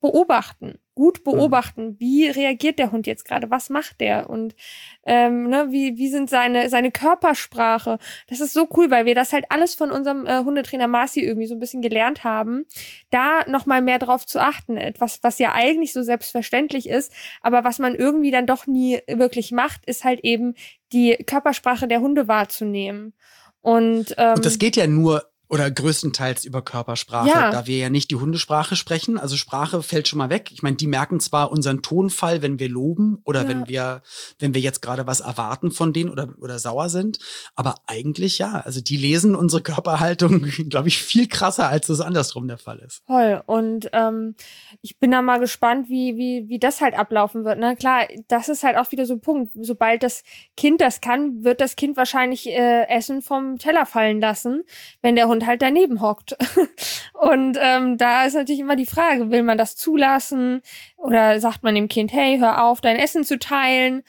gut beobachten, wie reagiert der Hund jetzt gerade, was macht der und wie sind seine Körpersprache. Das ist so cool, weil wir das halt alles von unserem Hundetrainer Marci irgendwie so ein bisschen gelernt haben, da nochmal mehr drauf zu achten. Etwas, was ja eigentlich so selbstverständlich ist, aber was man irgendwie dann doch nie wirklich macht, ist halt eben die Körpersprache der Hunde wahrzunehmen. Und das geht ja nur oder größtenteils über Körpersprache, da wir ja nicht die Hundesprache sprechen. Also Sprache fällt schon mal weg. Ich meine, die merken zwar unseren Tonfall, wenn wir loben oder wenn wir jetzt gerade was erwarten von denen oder sauer sind. Aber eigentlich also die lesen unsere Körperhaltung, glaube ich, viel krasser, als das andersrum der Fall ist. Toll. Und ich bin da mal gespannt, wie das halt ablaufen wird. Na klar, das ist halt auch wieder so ein Punkt. Sobald das Kind das kann, wird das Kind wahrscheinlich Essen vom Teller fallen lassen, wenn der Hund halt daneben hockt. Und da ist natürlich immer die Frage, will man das zulassen? Oder sagt man dem Kind, hey, hör auf, dein Essen zu teilen?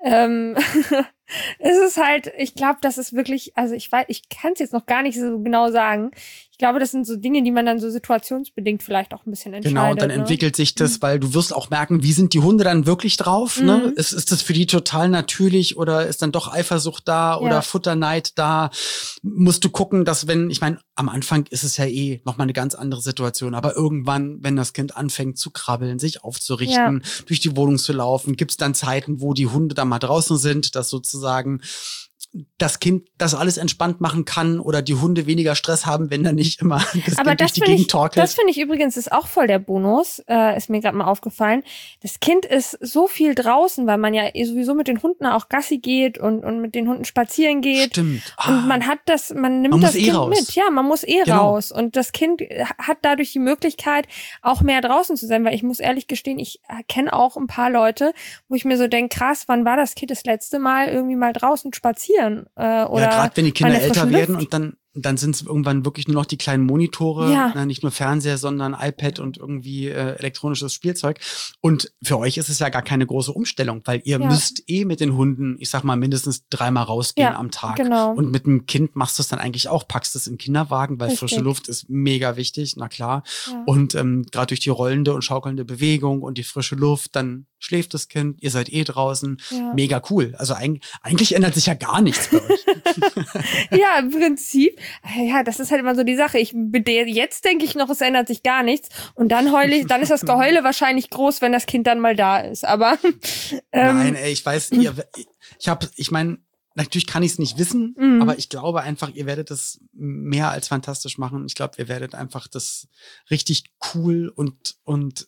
Es ist halt, ich glaube, das ist wirklich, also ich kann es jetzt noch gar nicht so genau sagen. Ich glaube, das sind so Dinge, die man dann so situationsbedingt vielleicht auch ein bisschen entscheidet. Genau, und dann entwickelt sich das, weil du wirst auch merken, wie sind die Hunde dann wirklich drauf, ne? Ist das für die total natürlich oder ist dann doch Eifersucht da oder Futterneid da? Musst du gucken, dass ich meine, am Anfang ist es ja noch mal eine ganz andere Situation, aber irgendwann, wenn das Kind anfängt zu krabbeln, sich aufzurichten, durch die Wohnung zu laufen, gibt's dann Zeiten, wo die Hunde dann mal draußen sind, dass sozusagen das Kind das alles entspannt machen kann oder die Hunde weniger Stress haben, wenn da nicht immer das Aber Kind durch die Gegend torkelt. Das finde ich übrigens ist auch voll der Bonus, ist mir gerade mal aufgefallen. Das Kind ist so viel draußen, weil man ja sowieso mit den Hunden auch Gassi geht und mit den Hunden spazieren geht. Stimmt. Und man nimmt das Kind raus. mit. Ja, man muss raus. Und das Kind hat dadurch die Möglichkeit, auch mehr draußen zu sein, weil ich muss ehrlich gestehen, ich kenne auch ein paar Leute, wo ich mir so denke, krass, wann war das Kind das letzte Mal irgendwie mal draußen spazieren? Oder ja, gerade wenn die Kinder älter werden Luft. und dann sind es irgendwann wirklich nur noch die kleinen Monitore, Ja. Nicht nur Fernseher, sondern iPad und irgendwie elektronisches Spielzeug. Und für euch ist es ja gar keine große Umstellung, weil ihr müsst mit den Hunden, ich sag mal, mindestens 3-mal rausgehen am Tag. Genau. Und mit dem Kind machst du es dann eigentlich auch, packst es in den Kinderwagen, weil Richtig. frische Luft ist mega wichtig, na klar. Ja. Und gerade durch die rollende und schaukelnde Bewegung und die frische Luft, dann schläft das Kind, ihr seid draußen. Ja. Mega cool. Also eigentlich ändert sich ja gar nichts bei euch. Ja, im Prinzip. Ja, das ist halt immer so die Sache. Jetzt denke ich noch, es ändert sich gar nichts. Und dann dann ist das Geheule wahrscheinlich groß, wenn das Kind dann mal da ist. Aber nein, ich weiß, ich meine, natürlich kann ich es nicht wissen, aber ich glaube einfach, ihr werdet das mehr als fantastisch machen. Ich glaube, ihr werdet einfach das richtig cool und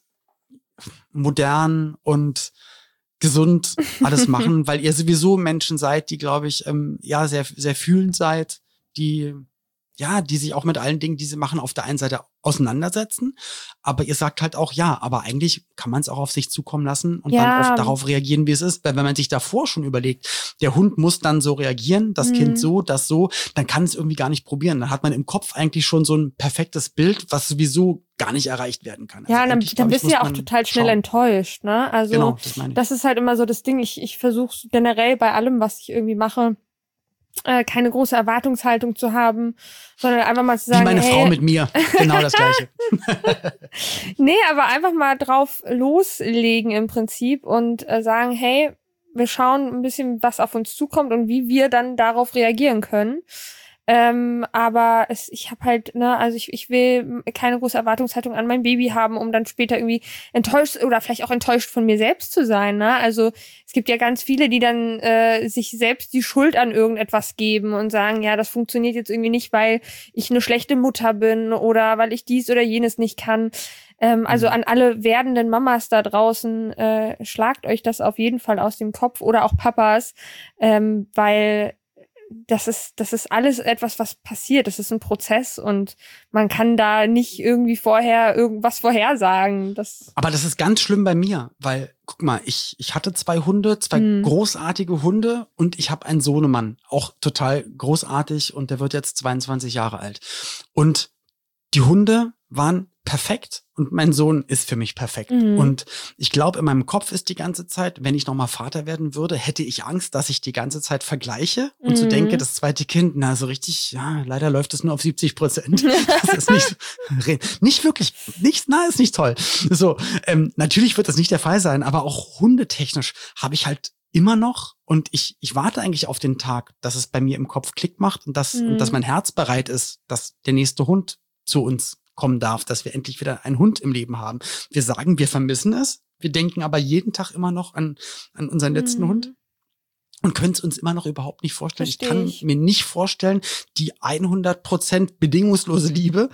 modern und gesund alles machen, weil ihr sowieso Menschen seid, die, glaube ich, sehr, sehr fühlend seid, die sich auch mit allen Dingen, die sie machen, auf der einen Seite auseinandersetzen. Aber ihr sagt halt auch, aber eigentlich kann man es auch auf sich zukommen lassen und dann auch darauf reagieren, wie es ist. Weil wenn man sich davor schon überlegt, der Hund muss dann so reagieren, das Kind so, das so, dann kann es irgendwie gar nicht probieren. Dann hat man im Kopf eigentlich schon so ein perfektes Bild, was sowieso gar nicht erreicht werden kann. Ja, dann bist du ja auch total schnell enttäuscht, ne? Also genau, das ist halt immer so das Ding. Ich versuche generell bei allem, was ich irgendwie mache, keine große Erwartungshaltung zu haben, sondern einfach mal zu sagen, wie meine Frau mit mir, genau das Gleiche. Nee, aber einfach mal drauf loslegen im Prinzip und sagen, hey, wir schauen ein bisschen, was auf uns zukommt und wie wir dann darauf reagieren können. Aber ich habe halt, also ich will keine große Erwartungshaltung an mein Baby haben, um dann später irgendwie enttäuscht oder vielleicht auch enttäuscht von mir selbst zu sein, ne? Also es gibt ja ganz viele, die dann sich selbst die Schuld an irgendetwas geben und sagen, ja, das funktioniert jetzt irgendwie nicht, weil ich eine schlechte Mutter bin oder weil ich dies oder jenes nicht kann. Also an alle werdenden Mamas da draußen, schlagt euch das auf jeden Fall aus dem Kopf oder auch Papas, weil das ist alles etwas, was passiert. Das ist ein Prozess und man kann da nicht irgendwie vorher irgendwas vorhersagen. Aber das ist ganz schlimm bei mir, weil, guck mal, ich hatte 2 Hunde, 2 großartige Hunde und ich habe einen Sohnemann, auch total großartig und der wird jetzt 22 Jahre alt. Und die Hunde waren perfekt und mein Sohn ist für mich perfekt. Und ich glaube, in meinem Kopf ist die ganze Zeit, wenn ich nochmal Vater werden würde, hätte ich Angst, dass ich die ganze Zeit vergleiche und so denke, das zweite Kind, so richtig, leider läuft es nur auf 70%. Das ist nicht wirklich, ist nicht toll. So, natürlich wird das nicht der Fall sein, aber auch hundetechnisch habe ich halt immer noch und ich warte eigentlich auf den Tag, dass es bei mir im Kopf Klick macht und dass mein Herz bereit ist, dass der nächste Hund zu uns kommen darf, dass wir endlich wieder einen Hund im Leben haben. Wir sagen, wir vermissen es. Wir denken aber jeden Tag immer noch an unseren letzten Hund und können es uns immer noch überhaupt nicht vorstellen. Ich kann mir nicht vorstellen, die 100% bedingungslose Liebe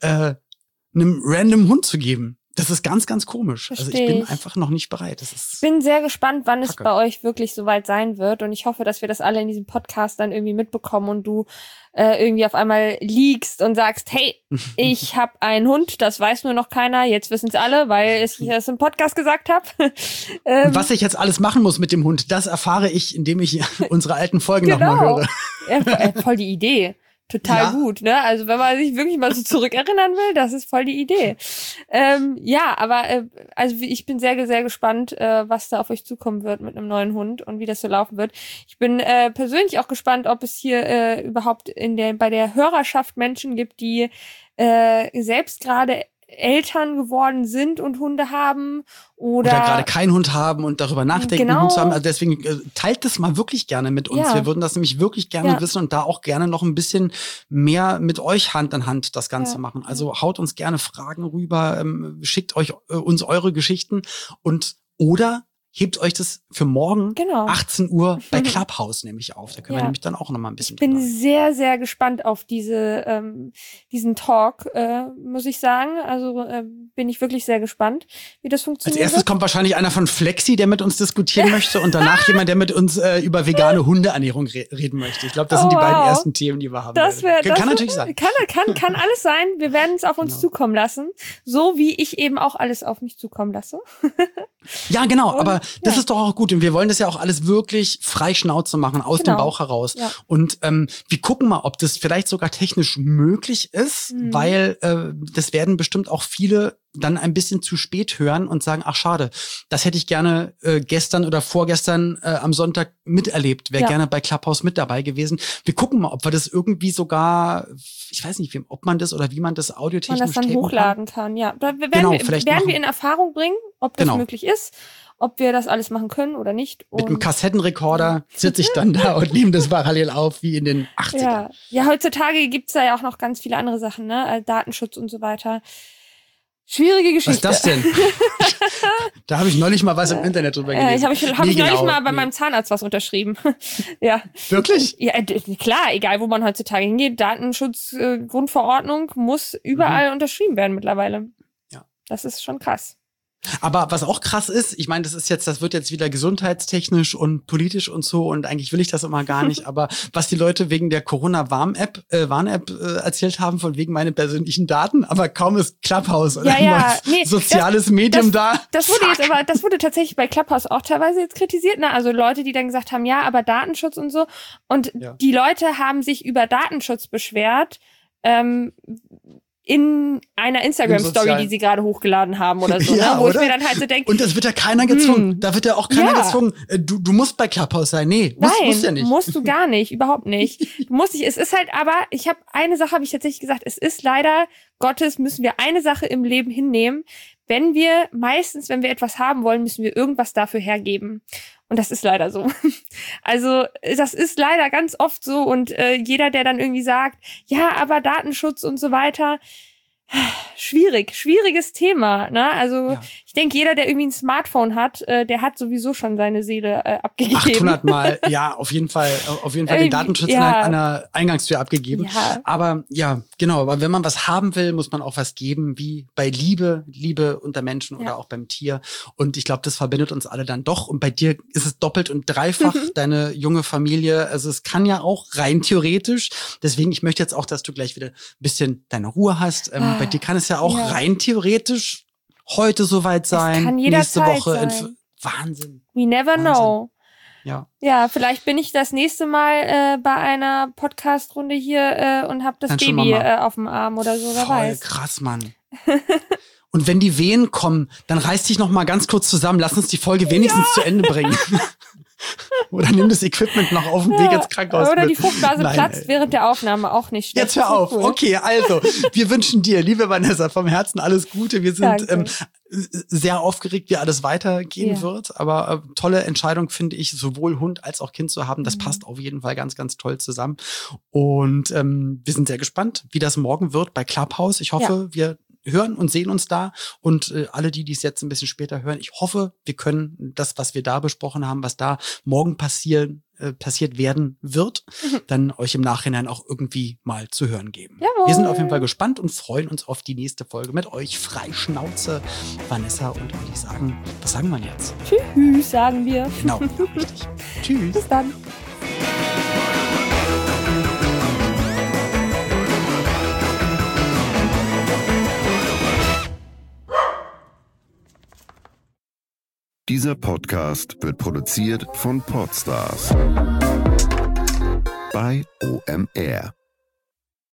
einem random Hund zu geben. Das ist ganz, ganz komisch. Also ich bin einfach noch nicht bereit. Ich bin sehr gespannt, wann es bei euch wirklich soweit sein wird. Und ich hoffe, dass wir das alle in diesem Podcast dann irgendwie mitbekommen und du irgendwie auf einmal liegst und sagst, hey, ich habe einen Hund, das weiß nur noch keiner. Jetzt wissen es alle, weil ich es im Podcast gesagt habe. Was ich jetzt alles machen muss mit dem Hund, das erfahre ich, indem ich unsere alten Folgen nochmal höre. Ja, voll die Idee. Total gut, ne? Also wenn man sich wirklich mal so zurückerinnern will, das ist voll die Idee. Also ich bin sehr, sehr gespannt, was da auf euch zukommen wird mit einem neuen Hund und wie das so laufen wird. Ich bin persönlich auch gespannt, ob es hier überhaupt bei der Hörerschaft Menschen gibt, die selbst gerade Eltern geworden sind und Hunde haben oder gerade keinen Hund haben und darüber nachdenken, einen Hund zu haben. Also deswegen teilt das mal wirklich gerne mit uns. Wir würden das nämlich wirklich gerne wissen und da auch gerne noch ein bisschen mehr mit euch Hand in Hand das Ganze machen. Also haut uns gerne Fragen rüber, schickt uns eure Geschichten oder hebt euch das für morgen Genau. 18 Uhr bei Clubhouse nämlich auf. Da können wir nämlich dann auch nochmal ein bisschen Ich bin drüber. sehr, sehr gespannt auf diesen Talk, muss ich sagen. Also bin ich wirklich sehr gespannt, wie das funktioniert. Als erstes kommt wahrscheinlich einer von Flexi, der mit uns diskutieren möchte und danach jemand, der mit uns über vegane Hundeernährung reden möchte. Ich glaube, das sind die beiden ersten Themen, die wir haben. Kann natürlich sein. Kann alles sein. Wir werden es auf uns zukommen lassen. So wie ich eben auch alles auf mich zukommen lasse. Ja, genau. Aber das ist doch auch gut. Und wir wollen das ja auch alles wirklich frei Schnauze machen, aus dem Bauch heraus. Ja. Und wir gucken mal, ob das vielleicht sogar technisch möglich ist, weil das werden bestimmt auch viele dann ein bisschen zu spät hören und sagen, ach schade, das hätte ich gerne gestern oder vorgestern am Sonntag miterlebt, wäre gerne bei Clubhouse mit dabei gewesen. Wir gucken mal, ob wir das irgendwie sogar, ich weiß nicht, ob man das oder wie man das audiotechnisch man das dann hochladen kann. Ja, da werden wir in Erfahrung bringen, ob das möglich ist, ob wir das alles machen können oder nicht. Und mit einem Kassettenrekorder sitze ich dann da und nehme das parallel auf, wie in den 80ern. Ja, heutzutage gibt's da ja auch noch ganz viele andere Sachen, ne? Datenschutz und so weiter. Schwierige Geschichte. Was ist das denn? Da habe ich neulich mal was im Internet drüber gelesen. Hab ich neulich mal bei meinem Zahnarzt was unterschrieben. Ja. Wirklich? Ja, klar, egal wo man heutzutage hingeht, Datenschutzgrundverordnung muss überall unterschrieben werden mittlerweile. Ja. Das ist schon krass. Aber was auch krass ist, ich meine, das wird jetzt wieder gesundheitstechnisch und politisch und so und eigentlich will ich das immer gar nicht, aber was die Leute wegen der Corona-Warn-App erzählt haben, von wegen meinen persönlichen Daten, aber kaum ist Clubhouse oder soziales Medium da. Das wurde tatsächlich bei Clubhouse auch teilweise jetzt kritisiert, ne? Also Leute, die dann gesagt haben, ja, aber Datenschutz und so. Und die Leute haben sich über Datenschutz beschwert, in einer Instagram-Story, die sie gerade hochgeladen haben oder so, ja, ne? Wo ich mir dann halt so denke. Und das wird ja keiner gezwungen. Da wird ja auch keiner gezwungen. Du musst bei Clubhouse sein. Nee, musst ja nicht. Musst du gar nicht, überhaupt nicht. Du musst nicht. Es ist halt aber, eine Sache habe ich tatsächlich gesagt, es ist leider Gottes, müssen wir eine Sache im Leben hinnehmen. Wenn wir etwas haben wollen, müssen wir irgendwas dafür hergeben. Und das ist leider so. Also das ist leider ganz oft so. Und jeder, der dann irgendwie sagt, ja, aber Datenschutz und so weiter, schwieriges Thema, ne? Also ich denke, jeder, der irgendwie ein Smartphone hat, der hat sowieso schon seine Seele abgegeben. 800 Mal, ja, auf jeden Fall den Datenschutz an einer Eingangstür abgegeben. Ja. Aber ja, genau, aber wenn man was haben will, muss man auch was geben, wie bei Liebe unter Menschen oder auch beim Tier. Und ich glaube, das verbindet uns alle dann doch. Und bei dir ist es doppelt und dreifach, deine junge Familie. Also es kann ja auch rein theoretisch. Deswegen, ich möchte jetzt auch, dass du gleich wieder ein bisschen deine Ruhe hast. Bei dir kann es ja auch rein theoretisch heute soweit sein. Kann nächste Woche. Sein. Wahnsinn. We never know. Ja, vielleicht bin ich das nächste Mal bei einer Podcast-Runde hier und habe das dann Baby auf dem Arm oder so, wer weiß. Krass, Mann. Und wenn die Wehen kommen, dann reiß dich noch mal ganz kurz zusammen. Lass uns die Folge wenigstens zu Ende bringen. Oder nimm das Equipment noch auf dem Weg ins Krankenhaus Oder mit. die Fruchtblase platzt während der Aufnahme, auch nicht schlecht. Jetzt hör auf. Cool. Okay, also, wir wünschen dir, liebe Vanessa, vom Herzen alles Gute. Wir sind sehr aufgeregt, wie alles weitergehen wird. Aber tolle Entscheidung, finde ich, sowohl Hund als auch Kind zu haben. Das passt auf jeden Fall ganz, ganz toll zusammen. Und wir sind sehr gespannt, wie das morgen wird bei Clubhouse. Ich hoffe, wir hören und sehen uns da. Und alle, die es jetzt ein bisschen später hören, ich hoffe, wir können das, was wir da besprochen haben, was da morgen passiert werden wird, dann euch im Nachhinein auch irgendwie mal zu hören geben. Jawohl. Wir sind auf jeden Fall gespannt und freuen uns auf die nächste Folge mit euch. Freischnauze, Vanessa, und würde ich sagen, was sagen wir jetzt? Tschüss, sagen wir. Genau, ja, richtig. Tschüss. Bis dann. Dieser Podcast wird produziert von Podstars bei OMR.